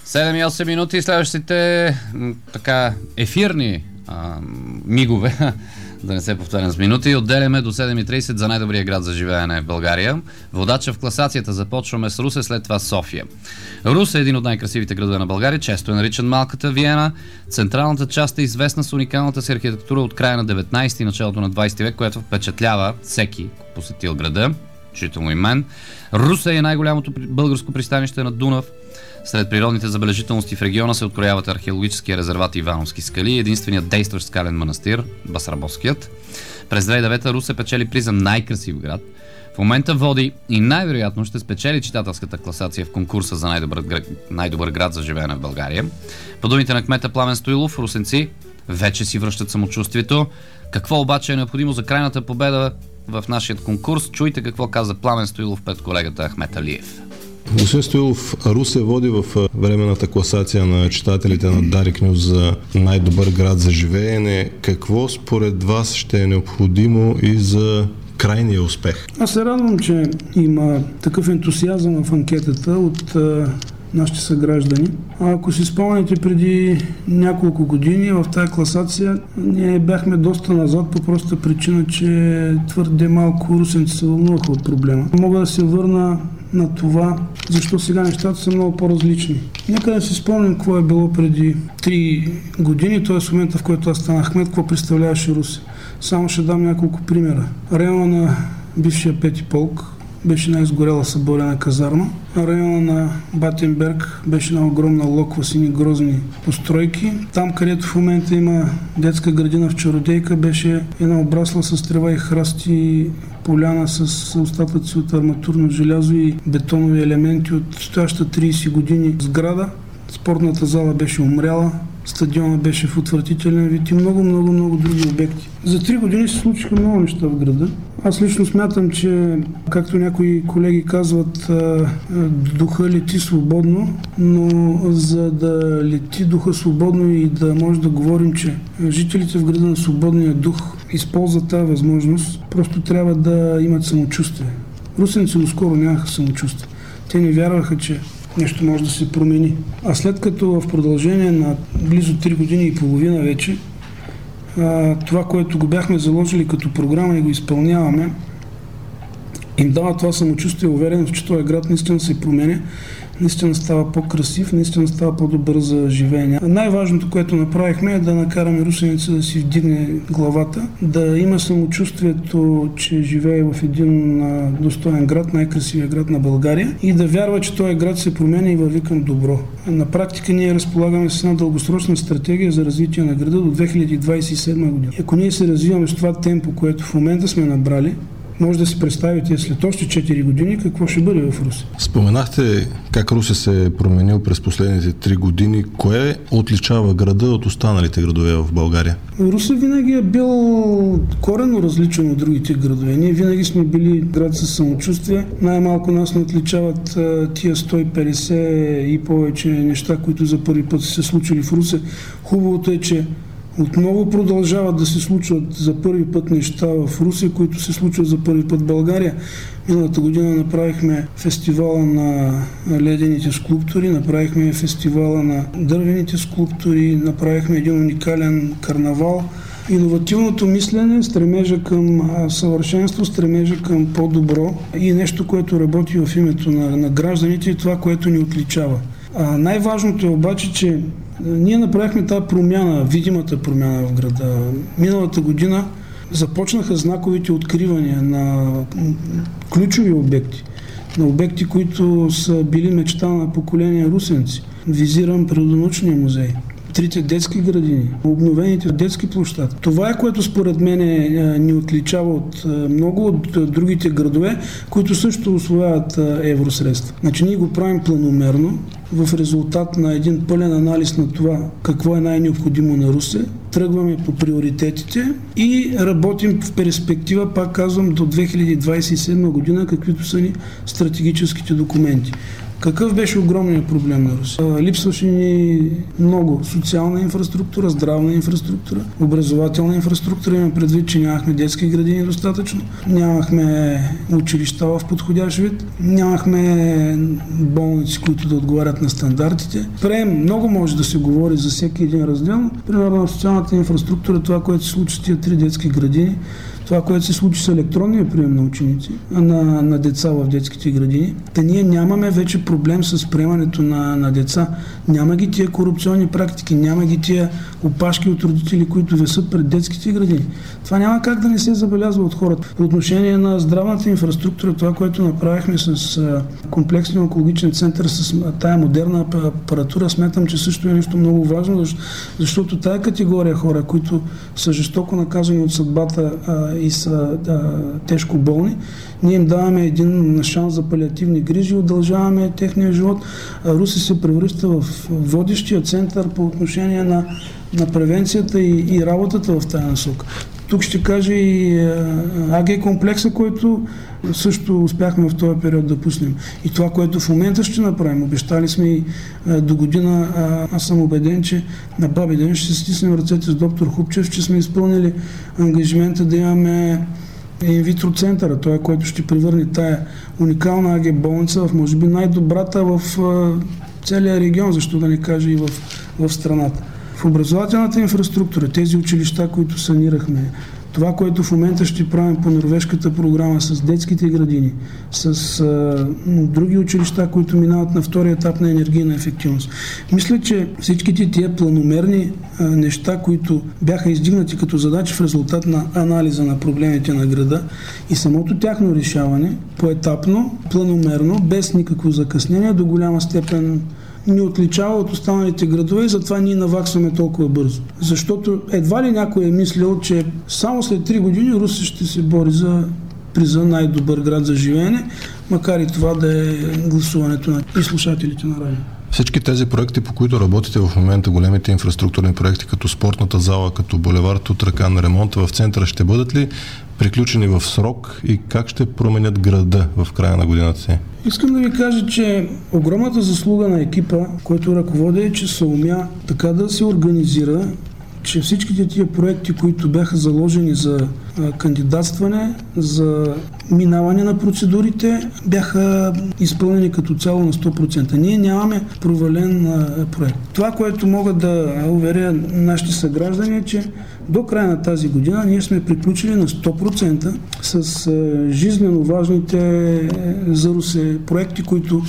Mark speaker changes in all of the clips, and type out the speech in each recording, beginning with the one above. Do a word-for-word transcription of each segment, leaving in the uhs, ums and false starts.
Speaker 1: седем и осем минути, следващите така ефирни а, мигове, да не се повтарям с минути, отделяме до седем и трийсет за най-добрия град за живеене в България. Водача в класацията започваме с Русе, след това София. Русе е един от най-красивите градове на България, често е наричан Малката Виена. Централната част е известна с уникалната си архитектура от края на деветнайсети и началото на двайсети век, която впечатлява всеки посетил града, включително и мен. Русе е най-голямото българско пристанище на Дунав. Сред природните забележителности в региона се открояват археологическия резерват Ивановски скали и единственият действащ скален манастир, Басарабоският. През две хиляди и девета Русе печели приз за най-красив град. В момента води и най-вероятно ще спечели читателската класация в конкурса за най-добър, най-добър град за живеене в България. По думите на кмета Пламен Стоилов, русенци вече си връщат самочувствието. Какво обаче е необходимо за крайната победа в нашия конкурс? Чуйте какво каза Пламен Стоилов пред колегата Ахмет Алиев.
Speaker 2: Господин Стоилов, Русе води в временната класация на читателите на Дарик Нюз за най-добър град за живеене. Какво според вас ще е необходимо и за крайния успех?
Speaker 3: Аз се радвам, че има такъв ентусиазъм в анкетата от а, нашите съграждани. А ако си спомняте, преди няколко години в тази класация ние бяхме доста назад по проста причина, че твърде малко русенци се вълнуваха от проблема. Мога да се върна на това, защо сега нещата са много по-различни. Нека да си спомним какво е било преди три години, т.е. в момента, в който аз станах кмет, какво представляваше Русе. Само ще дам няколко примера. Района на бившия пети полк беше най-изгорела съборена казарма. Района на Батенберг беше една огромна локва сини грозни постройки. Там, където в момента има детска градина в Чародейка, беше една обрасла с трева и храсти поляна с остатъци от арматурно желязо и бетонови елементи от стояща трийсет години сграда. Спортната зала беше умряла, стадиона беше в отвратителен вид и много, много, много други обекти. За три години се случиха много неща в града. Аз лично смятам, че, както някои колеги казват, духа лети свободно, но за да лети духа свободно и да може да говорим, че жителите в града на свободния дух използват тази възможност, просто трябва да имат самочувствие. Русенци доскоро нямаха самочувствие. Те не вярваха, че нещо може да се промени. А след като в продължение на близо три години и половина вече това, което го бяхме заложили като програма и го изпълняваме, им дава това самочувствие, увереност, че този град наистина се променя, наистина става по-красив, наистина става по-добър за живеене. Най-важното, което направихме, е да накараме русеница да си вдигне главата, да има самочувствието, че живее в един достоен град, най-красивия град на България и да вярва, че този град се променя и върви към добро. На практика ние разполагаме с една дългосрочна стратегия за развитие на града до две хиляди двайсет и седма година. Ако ние се развиваме с това темпо, което в момента сме набрали, може да си представите след още четири години какво ще бъде в Русе.
Speaker 2: Споменахте как Русе се е променил през последните три години. Кое отличава града от останалите градове в България?
Speaker 3: Русе винаги е бил коренно различен от другите градове. Ние винаги сме били град със самочувствие. Най-малко нас не отличават тия сто и петдесет и повече неща, които за първи път са се случили в Русе. Хубавото е, че отново продължават да се случват за първи път неща в Русе, които се случват за първи път в България. Миналата година направихме фестивала на ледените скулптури, направихме фестивала на дървените скулптури, направихме един уникален карнавал. Иновативното мислене, стремежа към съвършенство, стремежа към по-добро и нещо, което работи в името на, на гражданите и това, което ни отличава. А най-важното е обаче, че ние направихме тази промяна, видимата промяна в града. Миналата година започнаха знаковите откривания на ключови обекти, на обекти, които са били мечта на поколения русенци. Визирам Природонаучния музей, трите детски градини, обновените детски площадки. Това е, което според мен ни отличава от много от другите градове, които също усвояват евросредства. Значи ние го правим планомерно, в резултат на един пълен анализ на това какво е най-необходимо на Русе, тръгваме по приоритетите и работим в перспектива, пак казвам, до две хиляди двайсет и седма година, каквито са ни стратегическите документи. Какъв беше огромният проблем на Русе? Липсваше ни много социална инфраструктура, здравна инфраструктура, образователна инфраструктура. Имам предвид, че нямахме детски градини достатъчно, нямахме училища в подходящ вид, нямахме болници, които да отговарят на стандартите. Прием, много може да се говори за всеки един раздел. Примерно на социалната инфраструктура, това, което се случи с тия три детски градини, това, което се случи с електронния прием на ученици, на, на деца в детските градини. Та ние нямаме вече проблем с приемането на, на деца. Няма ги тия корупционни практики, няма ги тия опашки от родители, които висят пред детските градини. Това няма как да не се забелязва от хората. По отношение на здравната инфраструктура, това, което направихме с комплексния онкологичен център, с тая модерна апаратура, смятам, че също е нещо много важно, защото тая категория хора, които са жестоко наказани от съдбата и са да, тежко болни, ние им даваме един шанс за палиативни грижи, удължаваме техния живот. Русе се превръща в водещия център по отношение на, на превенцията и, и работата в тази насока. Тук ще кажа и АГ комплекса, който също успяхме в този период да пуснем. И това, което в момента ще направим. Обещали сме и до година, аз съм убеден, че на баби ден ще се стиснем ръцете с доктор Хубчев, че сме изпълнили ангажимента да имаме инвитро центъра, това, който ще превърне тая уникална АГ болница в може би най-добрата в целия регион, защо да не кажа и в, в страната. В образователната инфраструктура, тези училища, които санирахме, това, което в момента ще правим по норвежката програма с детските градини, с а, други училища, които минават на втория етап на енергийна ефективност. Мисля, че всичките тия планомерни а, неща, които бяха издигнати като задачи в резултат на анализа на проблемите на града и самото тяхно решаване, поетапно, планомерно, без никакво закъснение, до голяма степен ни отличава от останалите градове и затова ние наваксваме толкова бързо. Защото едва ли някой е мислил, че само след три години Русе ще се бори за приза най-добър град за живеене, макар и това да е гласуването на и слушателите на радио.
Speaker 2: Всички тези проекти, по които работите в момента, големите инфраструктурни проекти, като спортната зала, като булевард Тутракан, ремонта в центъра, ще бъдат ли приключени в срок и как ще променят града в края на годината си?
Speaker 3: Искам да ви кажа, че огромната заслуга на екипа, който ръководи, е, че се умя така да се организира, че всичките тия проекти, които бяха заложени за а, кандидатстване, за минаване на процедурите, бяха изпълнени като цяло на сто процента. Ние нямаме провален а, проект. Това, което мога да уверя нашите съграждани, е, че до края на тази година ние сме приключили на сто процента с а, жизнено важните за Русе проекти, които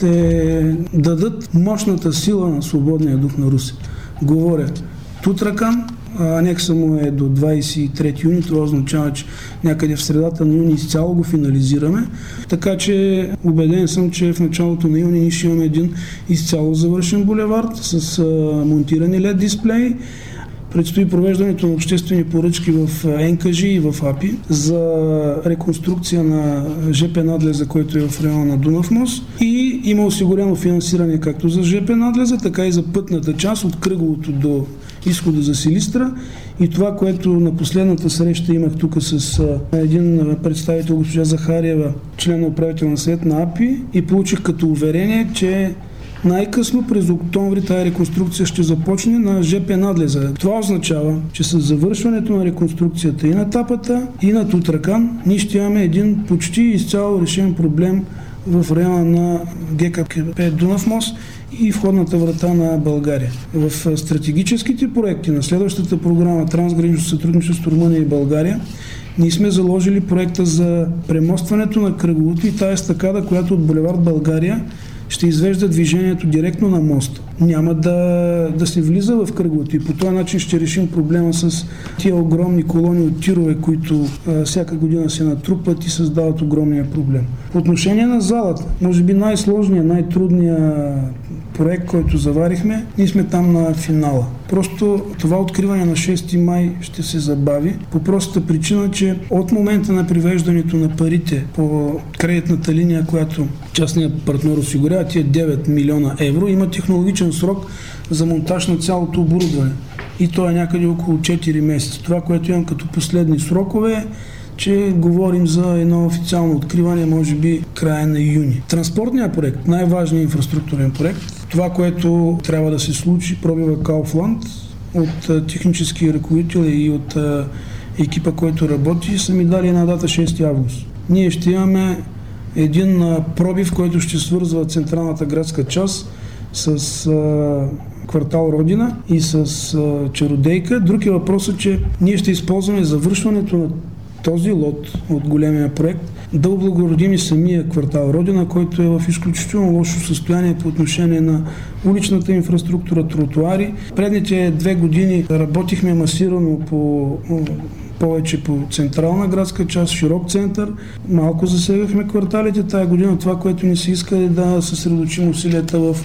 Speaker 3: ще дадат мощната сила на свободния дух на Русе. Говоря Тутракан, анекса му е до двадесет и трети юни, това означава, че някъде в средата на юни изцяло го финализираме, така че убеден съм, че в началото на юни ние ще имаме един изцяло завършен булевард с а, монтирани лед дисплеи. Предстои провеждането на обществени поръчки в ен ка жи и в а пи за реконструкция на жп надлеза, който е в района на Дунав мост, и има осигурено финансиране както за жп надлеза, така и за пътната част от Кръговото до изхода за Силистра. И това, което на последната среща имах тук с един представител, госпожа Захариева, член на управителна съвет на а пи, и получих като уверение, че най-късно през октомври тази реконструкция ще започне на жп надлеза. Това означава, че с завършването на реконструкцията и на Тапата, и на Тутракан, ние ще имаме един почти изцяло решен проблем в района на ге ка пе Дунав мост и входната врата на България. В стратегическите проекти на следващата програма Трансгранично сътрудничество Румъния и България ние сме заложили проекта за премостването на Кръговото и тая естакада, която от булевард България ще извежда движението директно на моста. Няма да, да се влиза в Кръговото и по този начин ще решим проблема с тия огромни колони от тирове, които а, всяка година се натрупват и създават огромния проблем. По отношение на залата, може би най-сложният, най-трудният проект, който заварихме, ние сме там на финала. Просто това откриване на шести май ще се забави по простата причина, че от момента на привеждането на парите по кредитната линия, която частният партньор осигурява, тия девет милиона евро, има технологичен срок за монтаж на цялото оборудване. И то е някъде около четири месеца. Това, което имам като последни срокове, че говорим за едно официално откриване, може би края на юни. Транспортният проект, най-важният инфраструктурен проект, това, което трябва да се случи, пробива Кауфланд от технически ръководител и от екипа, който работи, са ми дали една дата шести август. Ние ще имаме един пробив, който ще свързва централната градска част с а, квартал Родина и с а, Чародейка. Друг е въпросът, че ние ще използваме завършването на този лот от големия проект да облагородим и самия квартал Родина, който е в изключително лошо състояние по отношение на уличната инфраструктура, тротуари. Предните две години работихме масирано по повече по централна градска част, широк център. Малко засегахме кварталите. Тая година това, което ни се иска, е да съсредоточим усилията в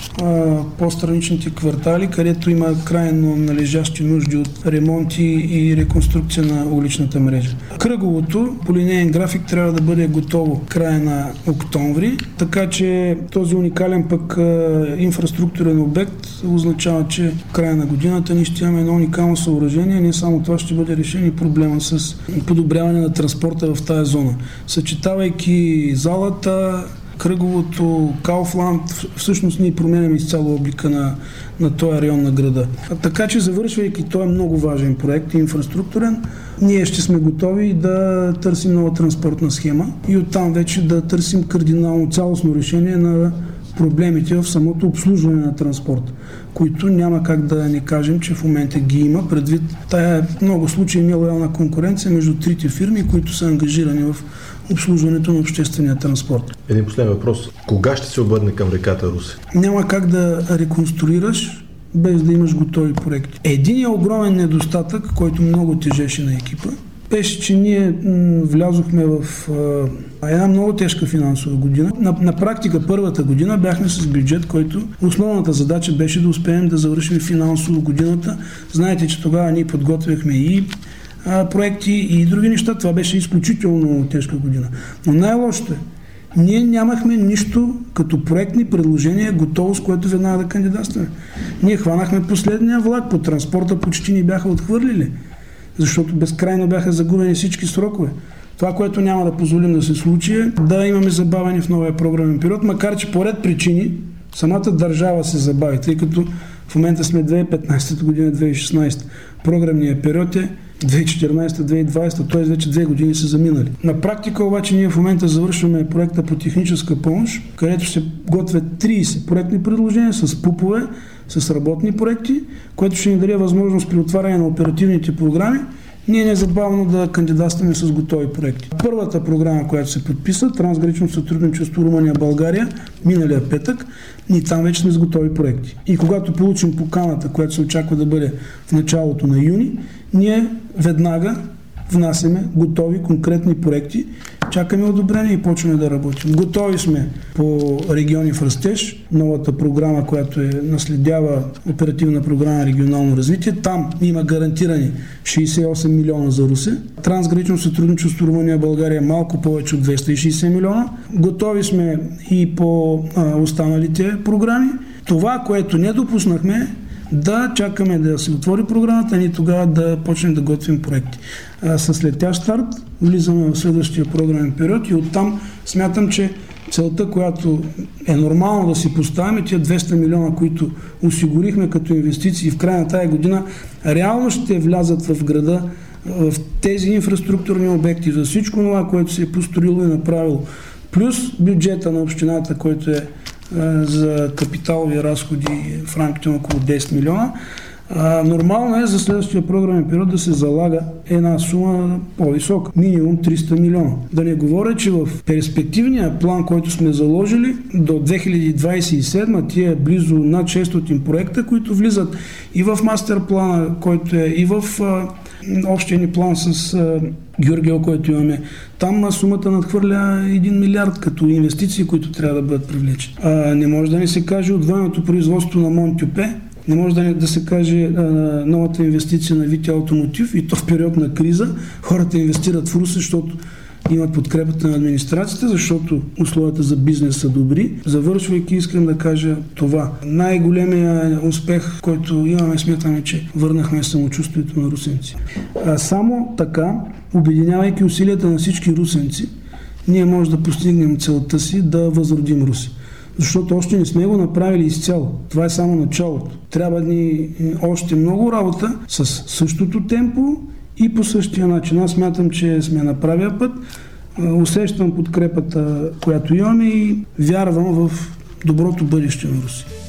Speaker 3: а, по-страничните квартали, където има крайно належащи нужди от ремонти и реконструкция на уличната мрежа. Кръговото по линейен график трябва да бъде готово края на октомври, така че този уникален пък а, инфраструктурен обект означава, че в края на годината ние ще имаме едно уникално съоръжение. Не само това ще бъде решен и проблема с подобряване на транспорта в тази зона. Съчетавайки залата, кръговото, Кауфланд, всъщност ние променяме изцяло облика на, на този район на града. А така че, завършвайки този много важен проект, инфраструктурен, ние ще сме готови да търсим нова транспортна схема и оттам вече да търсим кардинално цялостно решение на проблемите в самото обслужване на транспорт, които няма как да не кажем, че в момента ги има, предвид тая много случаи нелоялна конкуренция между трите фирми, които са ангажирани в обслужването на обществения транспорт.
Speaker 2: Един последен въпрос. Кога ще се обърне към реката Русе?
Speaker 3: Няма как да реконструираш без да имаш готови проекти. Един огромен недостатък, който много тежеше на екипа, беше, че ние м, влязохме в а, една много тежка финансова година. На, на практика първата година бяхме с бюджет, който основната задача беше да успеем да завършим финансово годината. Знаете, че тогава ние подготвяхме и а, проекти и други неща. Това беше изключително тежка година. Но най-лошото е, ние нямахме нищо като проектни предложения готово, с което веднага да кандидатстваме. Ние хванахме последния влак по транспорта, почти ни бяха отхвърлили, защото безкрайно бяха загубени всички срокове. Това, което няма да позволим да се случи, е да имаме забавяне в новия програмен период, макар че по ред причини самата държава се забави, тъй като в момента сме две хиляди и петнадесета година, две хиляди и шестнадесета. Програмният период е две хиляди и четиринадесета - две хиляди и двадесета, т.е. вече две години са заминали. На практика обаче ние в момента завършваме проекта по техническа помощ, където се готвят тридесет проектни предложения с пупове, с работни проекти, което ще ни даде възможност при отваряне на оперативните програми ние незабавно да кандидатстваме с готови проекти. Първата програма, която се подписа, трансгранично сътрудничество Румъния-България, миналия петък, ние там вече сме с готови проекти. И когато получим поканата, която се очаква да бъде в началото на юни, ние веднага внасяме готови конкретни проекти, чакаме одобрение и почваме да работим. Готови сме по региони в растеж, новата програма, която е наследява оперативна програма регионално развитие. Там има гарантирани шейсет и осем милиона за Русе. Трансгранично сътрудничество Румъния-България малко повече от двеста и шейсет милиона. Готови сме и по а, останалите програми. Това, което не допуснахме, да чакаме да се отвори програмата, ние тогава да почнем да готвим проекти. А, с летящ старт влизаме в следващия програмен период и оттам смятам, че целта, която е нормално да си поставим, тия двеста милиона, които осигурихме като инвестиции в края на тая година, реално ще влязат в града, в тези инфраструктурни обекти, за всичко това, което се е построило и направило, плюс бюджета на общината, който е за капиталови разходи в рамките на около десет милиона. А, нормално е за следващия програмен период да се залага една сума по-висока, минимум триста милиона. Да не говоря, че в перспективния план, който сме заложили до две хиляди двадесет и седма, тия близо над шестстотин проекта, които влизат и в мастер плана, който е и в а, общия ни план с а, Георгиево, който имаме. Там сумата надхвърля един милиард като инвестиции, които трябва да бъдат привлечени. А, не може да ни се каже отвоеното производство на Монтюпе, не може да, не, да се каже а, новата инвестиция на Витя Автомотив и то в период на криза. Хората инвестират в Русе, защото имат подкрепата на администрацията, защото условията за бизнес са добри. Завършвайки, искам да кажа това. Най-големия успех, който имаме, смятаме, че върнахме самочувствието на русенци. А само така, обединявайки усилията на всички русенци, ние може да постигнем целта си да възродим Русе. Защото още не сме го направили изцяло. Това е само началото. Трябва ни още много работа с същото темпо и по същия начин. Аз смятам, че сме на правия път. Усещам подкрепата, която имаме и вярвам в доброто бъдеще на Русия.